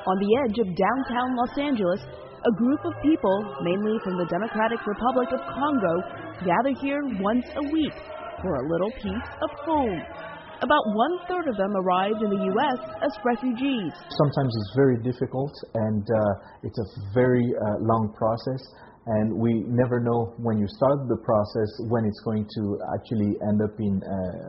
On the edge of downtown Los Angeles, a group of people, mainly from the Democratic Republic of Congo, gather here once a week for a little piece of home. About one-third of them arrived in the U.S. as refugees. Sometimes it's very difficult and it's a very long process, and we never know when you start the process when it's going to actually end up in,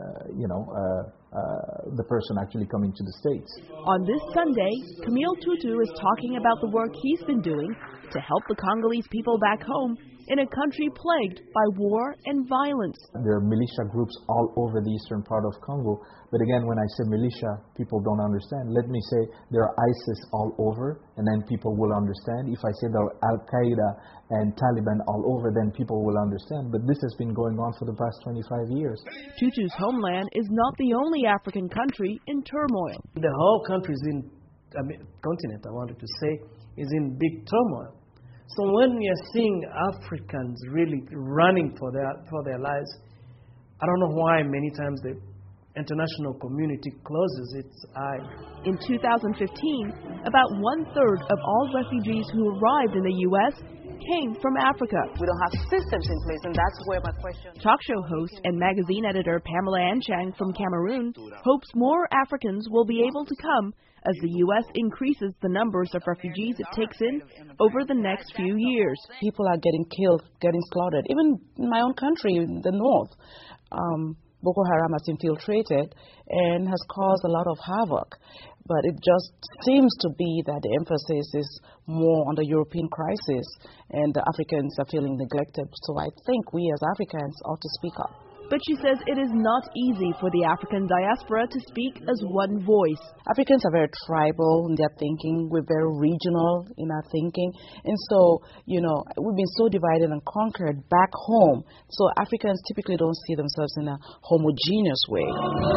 the person actually coming to the States. On this Sunday, Camille Tutu is talking about the work he's been doing to help the Congolese people back home in a country plagued by war and violence. There are militia groups all over the eastern part of Congo, but again, when I say militia, people don't understand. Let me say there are ISIS all over, and then people will understand. If I say there are Al-Qaeda and Taliban all over, then people will understand. But this has been going on for the past 25 years. Tutu's homeland is not the only African country in turmoil. The whole country is continent, I wanted to say, is in big turmoil. So when we are seeing Africans really running for their lives, I don't know why many times the international community closes its eye. In 2015, about one-third of all refugees who arrived in the U.S. came from Africa. We don't have systems in place, and that's where my question... Talk show host and magazine editor Pamela Anchang from Cameroon hopes more Africans will be able to come as the U.S. increases the numbers of refugees it takes in over the next few years. People are getting killed, getting slaughtered. Even in my own country, in the north, Boko Haram has infiltrated and has caused a lot of havoc. But it just seems to be that the emphasis is more on the European crisis, and the Africans are feeling neglected. So I think we as Africans ought to speak up. But she says it is not easy for the African diaspora to speak as one voice. Africans are very tribal in their thinking. We're very regional in our thinking. And so, we've been so divided and conquered back home. So Africans typically don't see themselves in a homogeneous way.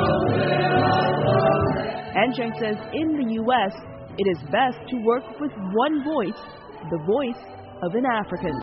Anchang says in the U.S., it is best to work with one voice, the voice of an African.